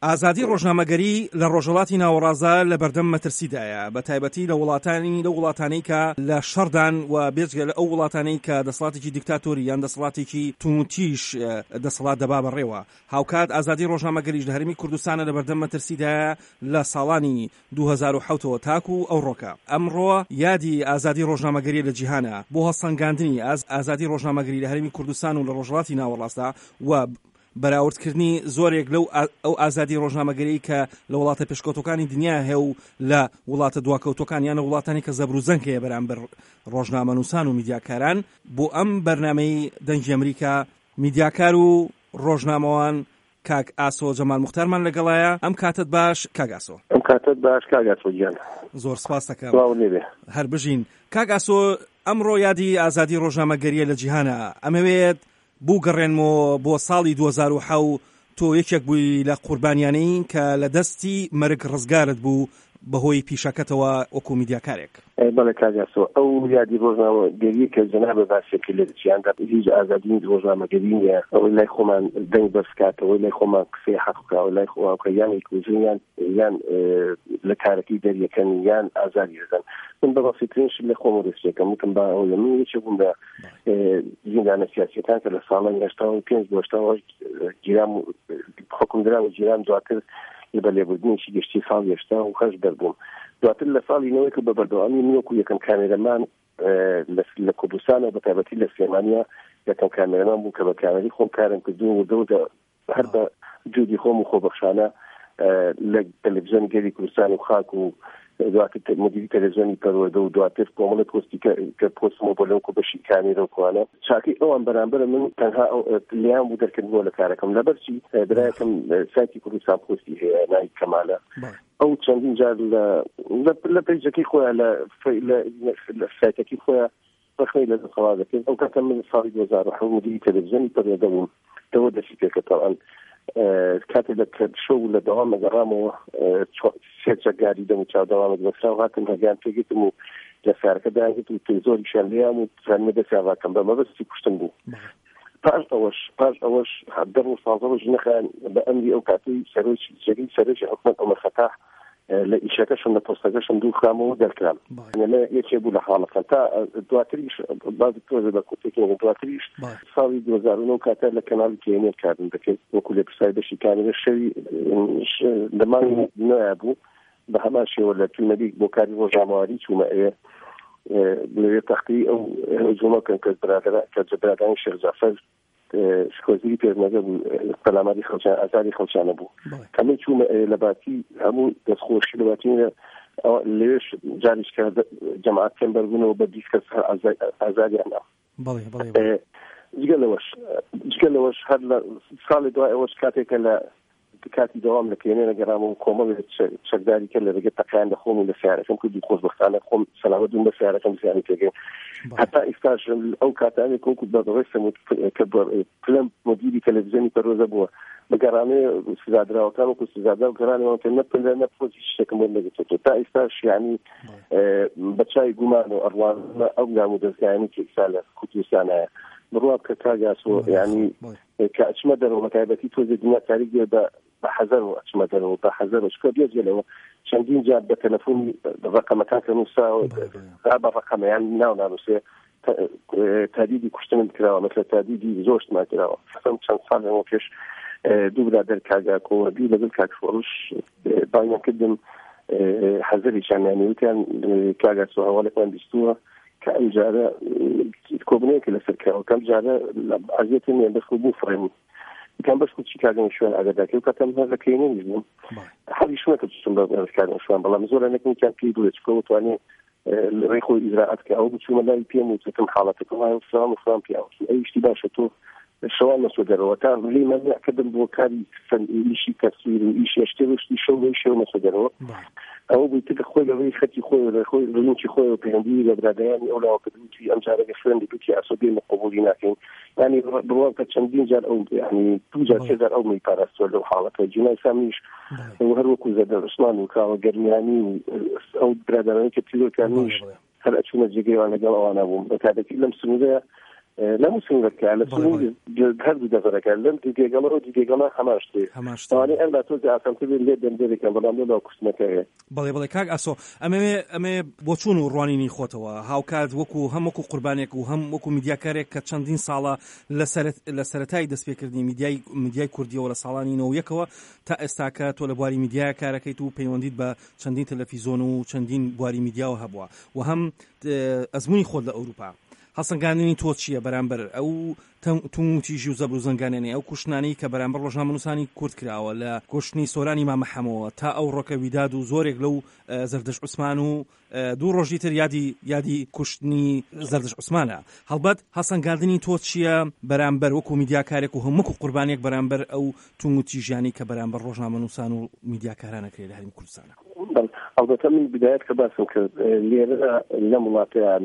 ئازادی ڕۆژنامەگەری لە ڕۆژهەڵاتی ناوەڕازە لە بەردەم مەترسیدایە، بە تایبەتی لە وڵاتانەی کە لە شەڕدان و بێجگە لە ئەو وڵاتانەی کە دەسەڵاتێکی دیکتاتۆری یان دەسەڵاتێکی تووتیش دەسەڵات دەبا بەڕێوە. هاوکات ئازادی ڕۆژنامەگەریش لە هەرێمی کوردستانە لە بەردەم مەترسیدایە لە ساڵانی 2007ەوە تاکو ئەو ڕۆکە. ئەمڕۆ یادی ئازادی ڕۆژنامەگەری لە جیهانە بۆ هەڵسەنگاندنی ئازادی ڕۆژنامەگەری لە هەرێمی کوردستان و لە ڕۆژهەڵاتی ناوەڕاستدا و بەراوردکردنی زۆرێک لەو ئەو ئازادی ڕۆژنامەگەری کە لە وڵاتە پێشکەوتەکانی دنیا هەیە و لە وڵاتە دواکەوتەکان یانە وڵاتانی کە زەبر و زەنگ هەیە بەرامبەر ڕۆژنامەنووسان و میدیاکاران. بۆ ئەم بەرنامەی دەنگی ئەمریکا میدیاکار و ڕۆژنامەوان کاک ئاسۆ جەمال موختارمان لەگەڵایە. ئەم کاتت باش کاک ئاسۆ. ئەم کاتت باش کاک ئاسۆ گیان. زۆر سپاس دەکەم. هەر بژین. کاک ئاسۆ، ئەمڕۆ یادی ئازادی ڕۆژنامەگەریە لە جیهانە. ئەمەوێت بوو گەڕێنمەوە بۆ ساڵی 2007 تۆ یەکێک بووی لە قوربانیانەی کە لە دەستی مەرگ ڕزگارت بوو بەهۆی پیشەکەتەوە وەکو میدیاکارێک. بەڵێ کاگاسۆ، ئەو یادی ڕۆژنامەگەری کە جەنابە باسێکی لە جیهاندا هیچ ئازادی ڕۆژنامەگەری نییە. ئەوەی لای خۆمان دەنگ بەرزکاتەوەی لای خۆمان قسەی حەقکەوە لای خۆواکە یان کوژیان یان لە کارەکەی دەریەکەن یان ئازادی دەدەن. من بەبەسیترینش لە خۆم ڕێستێکم وتم با ئەو لە من یەکێک بووم لە زیندانە سیاسیەکان کە لە ساڵانی 85 گیرام حکومدرا و گیرام دواتر بە لێبوردنێکی گشتی ساڵ هێشتا و خەش دەربووم. دواتر لە ساڵی نەوەی کە بە بەردەوامی من وەکو یەکەم کامێرەمان لە کوردستانە بە تایبەتی لە سلێمانیا یەکەم کامێرەمان بوو کە بە کامێری خۆم کارم کردووە و دەودا هەر بە جوودی خۆم و خۆبەخشانە لە تەلەڤیزیۆنی گەلی کوردستان و خاک و دواتر مدیری تەلەڤیزیۆنی پەروەردە و دواتر کۆمەڵە پۆستی کە پۆستمەوە بۆ لەوکو بەشی کامێرە و کوانە چاکی ئەوان بەرامبەرە من تەنها لیان بوو دەرکردنەوە لە کارەکەم لەبەرچی برایەکەم سایتی کوردستان پۆستی هەیە ناوی کەمالە. ئەو چەندین جار لە پێیجەکەی خۆیان لە سایتەکەی خۆیان بەخێی لە دەسەڵات دەکرد. ئەو کاتە من ساڵی 2007 مدیری تەلەڤیزیۆنی پەروەردە بووم. دەوە دەستی پێکە تەڵەن کاتێک لە شەو لە دەوام مەگەڕامەوە سێجەگاری دەم و چاودەوامت بەسرا و هاتم هەگیان پێگیتم و لە سارەکە داگیت و زۆریشیان لیان و زانمە دەسیاواکەم بە مەبەستی کوشتن بوو. پاش ئەوەش دەڕ و سازەڕۆژ نەخیان بە ئەمری ئەو کاتی سەرۆکی حکومەت عومەر خەتاح لە ئیشەکەشم لە پۆستەکەشم دوو خامەوە دەرکرام. لە یەکێ بوو لە حاڵەکان تا دواتریش بازی تۆزە بە کوتێکی دواتریش ساڵی 2009 کاتە لە کەناڵی کێنێت کارم دەکرد وەکو لە پرسای بەشی کامێرە شەوی لەمانی نوێ بوو بە هەمان شێوە لە تونەبی بۆ کاری ڕۆژنامەواری چوومە ئەوێ لەوێ تەختی ئەو هجوومەکەن کە جەبرادانی شێخ جەعفەر سکۆزیری پێرنەگە بوو پەلاماری خەڵکیان ئازادی خەڵکیانە بوو کەمە چوومە لە باتی هەموو دەستخۆشی لە باتینە لەوێش جاریش کە جەماعەت کەمبەر بوونەوە بە 20 کەس ئازادیانە. جگەلەوەش هەر لە ساڵی دوای ئەوەش کاتێکە لە کاتی دەوام لە پێێنە گەڕام و کۆمەڵ چەکداری کە لە ڕێگە تەقیان لە خۆم و لە سیارەکەم کردی خۆشبەختانە خۆم سەلامەت بووم بە سیارەکەم زیانی پێگەین هەتا ئێستاش ئەو کاتانێک کۆکو بەڕێستم کە پلەم مدیری تەلەڤیزیۆنی پەرۆزە بووە بەگەڕانێ سزادراوەکان وەکو سزادرا و گەڕانەوە پێ نەپلە نەپۆزی شتێکم بۆ نەگەتێتەوە تا ئێستاش یعنی بەچای گومان و ئەڕوان ئەو گام و دەستگایانی کە ئێستا لە کوردستانایە بڕوا کە کاگاسۆ یعنی کە ئەچمە دەرەوە بەتایبەتی تۆزێ دنیا تاریک بە حەزەر و ئەچمە دەرەوە بە حەزەر شکۆ بێجێلەوە چەندین جار بە تەلەفۆنی ڕەقەمەکان کە نووساوە بە ڕەقەمەیان ناو نانووسێ تادیدی کوشتنم کراوە مەسەلە تادیدی زۆرتمان کراوە خەسەم چەند ساڵ لەمەوە پێش دوو برادەر کاگا کۆوەبی لەگەڵ کاکفۆڕش باویان کردم حەزەریشان یانی وتیان کاگاسۆ هەواڵێکمان بیستووە کە ئەم جارە کۆبنەیەکە لەسەر کراوە کەم جارە عەزیەتم یان دەست بوو فڕێم کەم بەش کوچی کاگەم شوێن ئاگاداکە و کاتەم هەر لە کەینەویش بووم حەڵیشمە کە چچم بە کاگەم شوێن بەڵام زۆر نەکەم پێی دوێ چکۆ توانێ ڕێی خۆی ئیزراعەت کە ئەو بچوومە لای پێم و چەکەم حاڵەتەکەم وایە فلان و فلان پیاوە ئەویشتی باشە تۆ شەوان مەسۆدەرەوە تا لی مەزیعکردم بۆ کاری ئیشی تەسویر و ئیشی ئەشتێشتی شەو شێو مەسۆدەرەوە ئەوە بووی تکە خۆی لەوەی خەتی خۆی خۆی ڕنوکی خۆی و پەیوەندی لە برادەیانی ئەولاوە کردوتی ئەم جارەگە خوێندی دوتی ئاسۆبێ مەقبولی ناکەین یعنی بڕوان کە چەندین جار ئەو یعنی دوو جار سێ جار ئەو میپاراستوە لەو حاڵەتە جینای سامیش هەر وەکو زەدەر عوسمان و کاوە گەرمیانی و ئەو برادەرانی کە پیرۆکانیش هەر ئەچوونە جێگەیوان لەگەڵ ئەوانە بووم بە تایبەتی لەم سنوورەیە لەم سنگەکە لە سنگ هەردوو دەفەرەکە لەم دیگەڵە و دیگەڵە هەماشتێ ئەم بە تۆ ئاسانتر لێ دەمدەرێکم بەڵام لەو کوستنەکەیە بەڵێ کاک ئاسۆ ئەمێ بۆ چوون و ڕوانینی خۆتەوە هاوکات وەکو هەم وەکو قوربانێک و هەم وەکو میدیاکارێک کە چەندین ساڵە لە سەرەتای دەستپێکردنی میدیای کوردیەوە لە ساڵانی 90ەوە تا ئێستاکە تۆ لە بواری میدیای کارەکەیت و پەیوەندیت بە چەندین تەلەڤیزۆن و چەندین بواری میدیاوە هەبووە و هەم ئەزموونی خۆت لە ئەوروپا هەڵسەنگاندنی تۆ چییە بەرامبەر ئەو تومتیژی و زەبر و زەنگانێنی ئەو کوشتنانەی کە بەرامبەر ڕۆژنامەنووسانی کورد کراوە لە کوشتنی سۆرانی مامە حەمەوە تا ئەو ڕۆکە ویداد و زۆرێک لەو زەردەش عوسمان و دوو ڕۆژی تر یادی کوشتنی زەردەش عوسمانە هەڵبەت هەڵسەنگاندنی تۆ چییە بەرامبەر وەکو میدیاکارێک و هەموو قوربانێک بەرامبەر ئەو تومتیژیانی کە بەرامبەر ڕۆژنامەنووسان و میدیاکارانەکرێت لە هەرێمی کوردستانە ئەڵبەتە من بدایەت کە باسم کرد لێرە لەم وڵاتەیە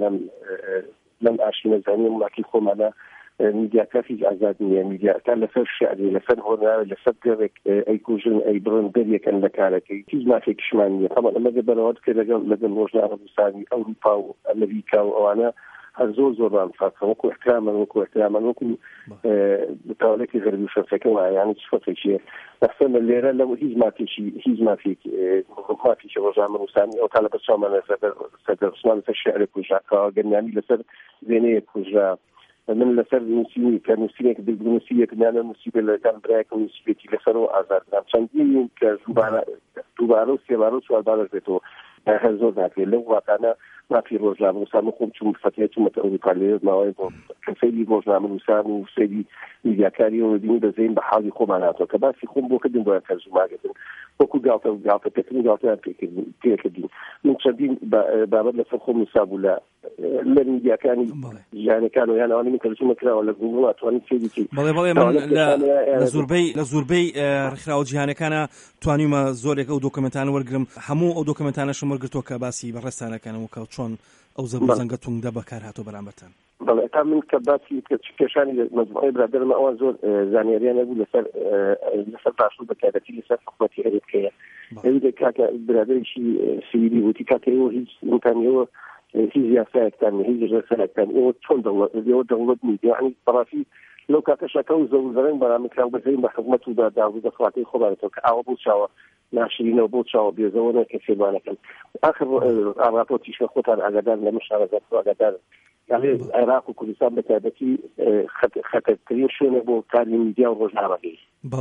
لەم ئاشینەزانی وڵاتی خۆمانە میدیاکار هیچ ئازاد نییە میدیاکار لەسەر شعری لەسەر هۆنراوە لەسەر گەڕێک ئەیکوژن ئەی بڕن دەریەکەن لە کارەکەی هیچ مافێکیشمان نییە طبعا ئەمە بەراورد کرد لەگەڵ ڕۆژنامەنووسانی ئەوروپا و ئەمریکا و ئەوانە هەر زۆر فاکە وەکو احترامان وەکو بتاوەلێکی غەربی و شەرقەکە وایانی صفەتێکیە لەسەر لێرە لەو هیچ مافێکی ڕۆژنامەنووسانی ئەو تا لە بەرچاومانە سەردەر عوسمان لەسەر شعر کوژراکەوە گەرمیانی لەسەر وێنەیە کوژرا من لەسەر نووسینی کە نووسینێک نووسیەک نانە نووسیبێ لەگەڵ برایەک نووسیبێتی لەسەرەوە ئازادران چەندین کە دووبارە و سێبارە و چواربارە بێتەوە هەر زۆر ناکرێت لەو وڵاتانە مافی ڕۆژنامەنووسان خۆم چوون فترێت چوومەتە ئەوروپا لێرە ماوەی بۆ کەسەیری ڕۆژنامەنووسان و سەیری میدیاکاریەوە بینی بەزەین بە حاڵی خۆمان هاتەوە کە باسی خۆم بۆ کردن بۆیان تەرجماکردن وەکو گاڵتەپێکردن گاڵتەیان پێکردین من چەندین بابەت لەسەر خۆم نووسابوو لە میدیاکانی ژیانەکان و یان ئەوانەی من تەرجمە کراوە لە گوگڵ ئەتوانین فێریکی بەڵێ من لە زۆربەی ڕێکخراوە جیهانەکانە توانیمە زۆرێک ئەو دۆکمنتانە وەرگرم هەموو ئەو دۆکمنتانەشم وەرگرتۆ کە باسی بەڕێستانەکەنەوە کە چۆن ئەو زەبر زەنگە توندە بەکار هاتۆ بەرامبەرتان بەڵێ تا من کە باسی کێشانی مەجموعەی برادرم ئەوان زۆر زانیاریان هەبوو لەسەر باشوور بەتایبەتی لەسەر حکومەتی هەرێمەکەیە ئەوی کاکە برادرێکی سیویلی وتی کاکەوە هیچ ئیمکانیەوە هیچ یاسایەکتان هیچ ڕێسایەکتان ئێوە چۆن دەوڵەت نیت یعنی بەڕاستی لەو کاتەشەکە و زەوزەرەنگ بەرامکراو بەزەین بە خزمەت و داوی دەسەڵاتی خۆبانێتەوە کە ئاوە بۆ چاوە ناشرینەوە بۆ چاوە بێزەوە کە فێرمانەکەن آخر ئاڕاپۆتیشە خۆتان ئاگادار لە مشارەزات ئاگادار یعنی عێراق و کوردستان بەتایبەتی خەتەرترین شوێنە بۆ کاری میدیا و ڕۆژنامەکەی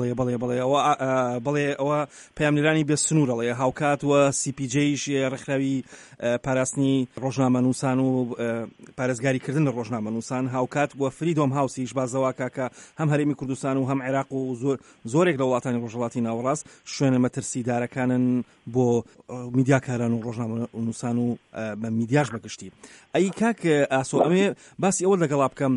بەڵێ ئەوە پەیامنێرانی بێ سنوورەڵێ هاوکات و CPJیش ڕێکخراوی پاراستنی ڕۆژنامەنووسان و پارێزگاریکردن لە ڕۆژنامەنووسان هاوکات وە فریدۆم هاوسیش بازەوە کاکە هەم هەرێمی کوردستان و هەم عێراق و زۆرێک لە وڵاتانی ڕۆژهەڵاتی ناوەڕاست شوێنە مەترسیدارەکانن بۆ میدیاکاران و ڕۆژنامەنووسان و بە میدیاش بەگشتی ئەی کاک ئاسۆ ئەمێ باسی ئەوە لەگەڵا بکەم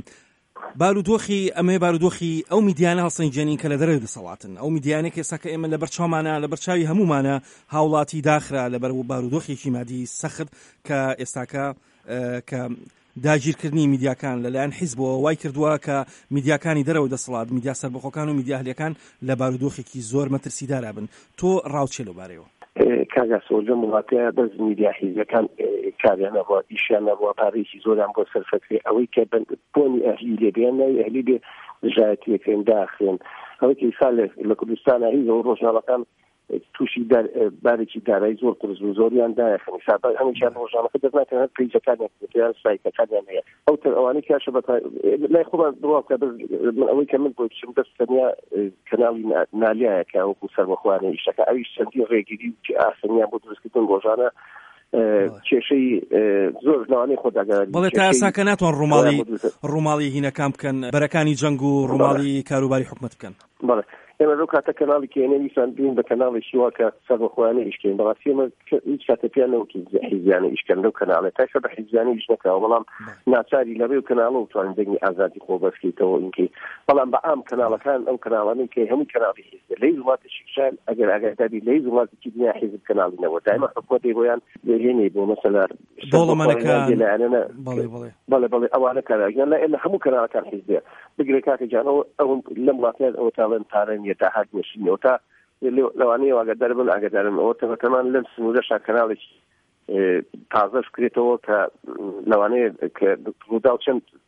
بارودۆخی ئەو میدیانە هەڵسەنگێنین کە لە دەرەوەی دەسەڵاتن ئەو میدیانێک ئێستا کە ئێمە لە بەرچاومانە لە بەرچاوی هەمومانە هاوڵاتی داخرا لەبەر بارودۆخێکی مادی سەخت کە ئێستاکە کە داگیرکردنی میدیاکان لەلایەن حیزبەوە وای کردووە کە میدیاکانی دەرەوەی دەسەڵات میدیا سەربەخۆکان و میدیا هەلێکان لە بارودۆخێکی زۆر مەترسیدارا بن تۆ ڕاوچێ لەبارەیەوە کاگا سۆجە وڵاتەیە بەس میدیا حیزەکان کاریان نەبووە ئیشیان نەبووە پارێکی زۆریان بۆ سەرفەکرێ ئەوەی کە بۆنی ئەهلی لێبیان ناوی ئەهلی بێ ژایەتیەکەین داخرێن ئەوەی کە ئیسا لە کوردستانە هیچەوە ڕۆژنامەکان تووشی بارێکی دارایی زۆر قرس و زۆریان دایەخن حسابات هەمیشیان ڕۆژنامەکە دەبناتەوە پیجەکانیان یان سایتەکانیان هەیە ئەو تر ئەوانەی کاشە لای خۆمان بڕواکە ئەوەی کە من بۆ بچم دەست تەنیا کەناڵی نالیایەکە وەکو سەربەخوانە ئیشەکە ئەویش چەندی ڕێگیری و ئاسانیان بۆ دروستکردن ڕۆژانە کێشەی زۆر لەوانەی خۆداگەری بەڵێ تا ئێستا کە ناتوان ڕووماڵی هینەکان بکەن بەرەکانی جەنگ و ڕووماڵی کاروباری حکومەت بکەن بەڵێ ئێمە لەو کاتە کەناڵی کێنە ویسان بین بە کەناڵێکی وا کە سەربەخۆیانە ئیشکەین بەڕاستی ئێمە هیچ کاتە پیان نەوتی حیزیانە ئیشکەن لەو کەناڵێ تاشە بە حیزیانە ئیش نەکراوە بەڵام ناچاری لەبێ و کەناڵە بتوانین دەنگی ئازادی خۆ بەسکەیتەوە ئینکەی بەڵام بە ئام کەناڵەکان ئەو کەناڵانەی کە هەموو کەناڵی حیزب لەی وڵاتێکی شان ئەگەر ئاگاداری لەی وڵاتێکی دنیا حیزب کەناڵینەوە دایما حکومەتی بۆیان دەهێنێ بۆ مەسەلا دەوڵەمەندەکان بەڵێ ئەوانە کاراگیان لا ئێمە هەموو کەناڵەکان حیزبێ بگرێ کاکە جانەوە ئەو لەم وڵاتیان ئەوە تاڵێن پارەنیە تا هات نشینەوە تا لەوانەیە ئاگادار بن ئاگادارن ئەوە تەمەتەمان لەم سنوورەشا کەناڵێکی تازەش کرێتەوە کە لەوانەیە کە ڕوودا و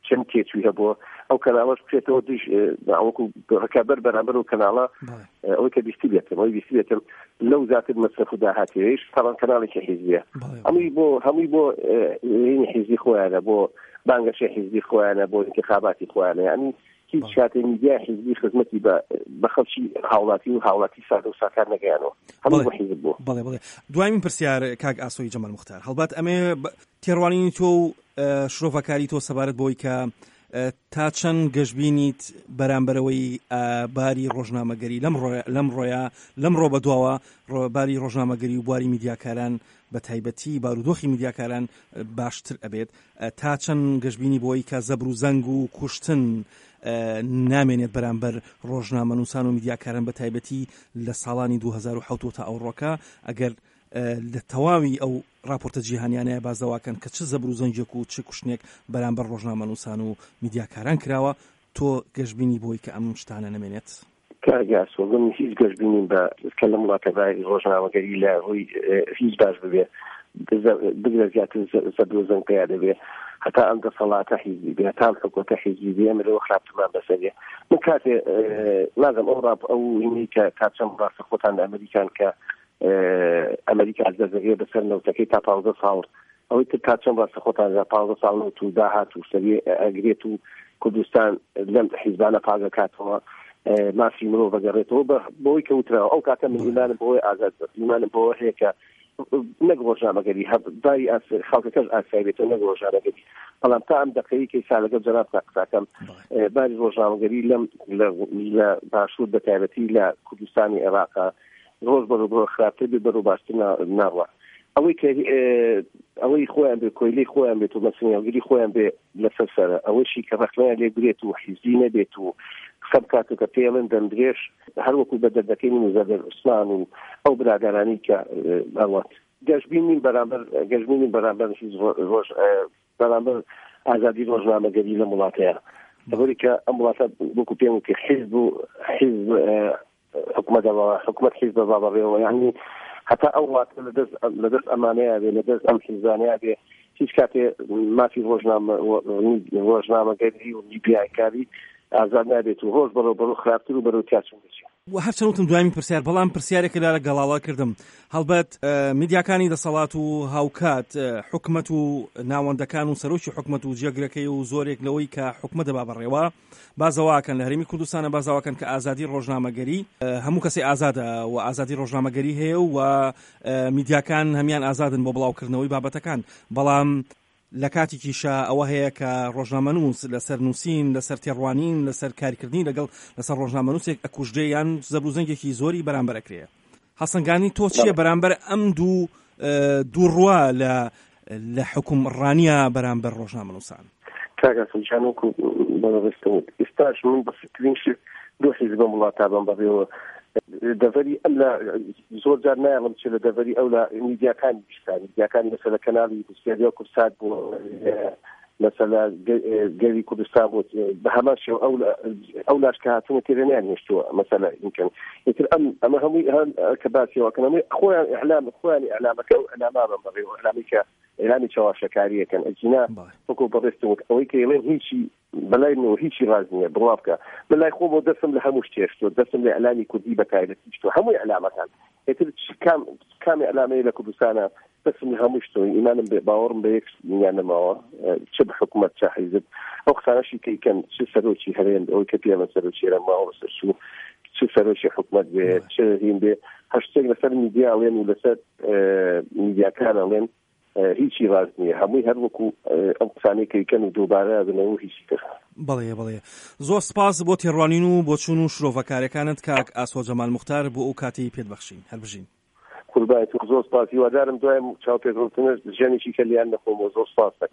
چەند تێچووی هەبووە ئەو کەناڵەش بچێتەوە دوش وەکو ڕکابەر بەرامبەر و کەناڵە ئەوەی کە بیستی بێتم لەو زیاتر مەصرف و داهاتێش تاڵان کەناڵێکی حیزبیە هەمووی بۆ حیزبی خۆیانە بۆ بانگەشی حیزبی خۆیانە بۆ انتخاباتی خۆیانە یعنی هیچ شاتێ میدیا حیزبی خزمەتی بە خەڵکی هاوڵاتی سادە و ساکار نەگەیانەوە هەموو بۆ حیزب بوو. بەڵێ دوایمین پرسیار کاک ئاسۆی جەمال موختار هەڵبات ئەمێ تێڕوانینی تۆ و شرۆڤەکاری تۆ سەبارەت بۆی کە تا چەند گەشتبینیت بەرامبەرەوەی باری ڕۆژنامەگەری لەمڕۆ بەدواوە باری ڕۆژنامەگەری و بواری میدیاکاران بە تایبەتی بارودۆخی میدیاکاران باشتر ئەبێت تا چەند گەشتبینی بۆی کە زەبر و زەنگ و کوشتن نامێنێت بەرامبەر ڕۆژنامەنووسان و میدیاکاران بە تایبەتی لە ساڵانی 2007 تا ئەوڕۆکە ئەگەر لە تەواوی ئەو راپۆرتە جیهانیانەیە بازەواکەن کە چ زەبر و زەنجێک و چ کوشتنێک بەرامبەر ڕۆژنامەنووسان و میدیاکاران کراوە تۆ گەشتبینی بۆی کە ئەم شتانە نەمێنێت؟ کاگاسۆڵم هیچ گەشتبینیم بە کە لە وڵاتەباری ڕۆژنامەگەری لە ڕووی هیچ باش ببێ بگرە زیاتر زەبر و زەنگ پێیا دەبێ هەتا ئەم دەسەڵاتە حیزبی بێ هەتا ئەم حکومەتە حیزبی بێ مرۆڤ خراپترمان بەسەرێ من کاتێ لازم ئەو هینی کە کاتچەند ڕاستە خۆتان لە ئەمریکان کە ئەمریکا دەزەگێ بەسەر نەوتەکەی تا 15 ساڵ ئەوەی تر کاتچەند ڕاستە خۆتان لە 15 ساڵ نەوت و داهات و سەریێ ئەگرێت و کوردستان لەم حیزبانە پاگەکاتەوە مافی مرۆڤ بەگەڕێتەوە بۆی کەوتراوە ئەو کاتە من ئیمانم بۆی ئازاد ئیمانم بۆ هەیە کە نەک ڕۆژنامەگەری داری خەڵکەکەش ئاسایی بێتەوە نەک ڕۆژنامەگەری بەڵام تا ئەم دەقەیەکی سا لەگەڵ جەناب قساکەم باری ڕۆژنامەگەری لە باشوور بە تایبەتی لە کوردستانی عێراقا ڕۆژ بەڕۆ خراپتر بێ بەڕۆ باشتر ناڕوە ئەوەی خۆیان بێ کۆیلەی خۆیان بێت و مەسنیاگیری خۆیان بێ لەسەر سەرە ئەوەشی کە ڕەخنەیان لێ بێت و حیزبی نەبێت و قسە بکاتە کە پێڵێن دەمدرێش هەر وەکو بە دەردەکەی من و زەبەر عوسمان و ئەو برادرانی کە ئەوەت گەشتبینین بەرامبەر ڕۆژ بەرامبەر ئازادی ڕۆژنامەگەری لە وڵاتەیە لەبەری کە ئەم وڵاتە وەکو پێم وکە حیزب حکومەت حیزب بابەڕێەوە یعنی هەتا ئەو وڵاتە لەدەست ئەمانەیە بێ لەدەست ئەم حیزبانەیە بێ هیچ کاتێ مافی ڕۆژنامەگەری و میدیاکاری ئازاد نابێت و ڕۆژ بەرەو خراپتر و بەرەو تیاچون دەچێت. هەرچەندوتم دوایمی پرسیار بەڵام پرسیارێکە لە گەڵاڵا کردم هەڵبەت میدیاکانی دەسەڵات و هاوکات حکومەت و ناوەندەکان و سەرۆکی حکومەت و جێگرەکەی و زۆرێک لەوەی کە حکومەت دەبابڕێوە بازەواکەن لە هەرێمی کوردستانە بازاواکەن کە ئازادی ڕۆژنامەگەری هەموو کەسێ ئازادە و ئازادی ڕۆژنامەگەری هەیە و میدیاکان هەمیان ئازادن بۆ بڵاوکردنەوەی بابەتەکان بەڵام لە کاتێکیشە ئەوە هەیە کە ڕۆژنامەنووس لەسەر نووسین لەسەر تێڕوانین لەسەر کاریکردنی لەسەر ڕۆژنامەنووسێک ئەکوژدێ یان زەبر و زەنگێکی زۆری بەرامبەرەکرێ هەسەنگانی تۆ چییە بەرامبەر ئەم دوو ڕوا لە حکومڕانیە بەرامبەر ڕۆژنامەنووسان؟ کاگاسەجان وەکو بەڕێستەوت ئێستاش من بەسیترین شت دوو حیزبە وڵاتە بەم بەڕێوە دەڤەری ئەم لە زۆر جار نایڵم چ لە دەڤەری ئەو لە میدیاکانی بیستانی میدیاکانی مەسەلە کەناڵی بسیاریا کورسات بوو مەسەلە گەری کوردستان بوو بە هەمان شێو ئەو لاشکە هاتوونە تێرەنیان هێشتووە مەسەلە ئینکەن ئیتر ئەمە هەمووی هەن کە باسیەوەکەن خۆیان ئەعلامەکە و ئەعلاما بەم بەڕێوە ئەعلامی کە ئێرانی چاواشەکاریەکەن ئەجینا وەکو بەڕێستەوت ئەوەی کە ئێڵێن هیچی بەلایەوە هیچی ڕاز نییە بڕوا بکە بەلای خۆمەوە دەستم لە هەموو شتێشتۆ دەستم لە ئەعلامی کوردی بەتایبەتی شتۆ هەمووی ئەعلامەکان ئێتر کامی ئەعلامەیە لە کوردستانە دەستم لە هەموو شتۆ ئیمانم باوەڕم بە یەک یان نەماوە چ بە حکومەت چ حیزب ئەو قسانەشی کەیکەن چ سەرۆکی هەرێن ئەوەی کە پێمە سەرۆکیێرە ماوە سەر چ سەرۆکی حکومەت بێ چ هین بێ هەشتێک لەسەر میدیا ئەڵێن و لەسەر میدیاکان ئەڵێن هیچی ڕاز نییە هەمووی هەر وەکو ئەم قسانەی کەیکەن و دووبارە بنەوە هیچی تر. بەڵێ زۆر سپاس بۆ تێڕوانین و بۆ چوون و شرۆڤەکارەکانت کاک ئاسۆ جەمال موختار بۆ ئەو کاتی پێت بەخشین هەربژین. قوربانیت زۆر سپاس هیوادارم دوای چاوپێکڕۆتنە ژیانێکی کە لیان نەخۆمەوە زۆر سپاس.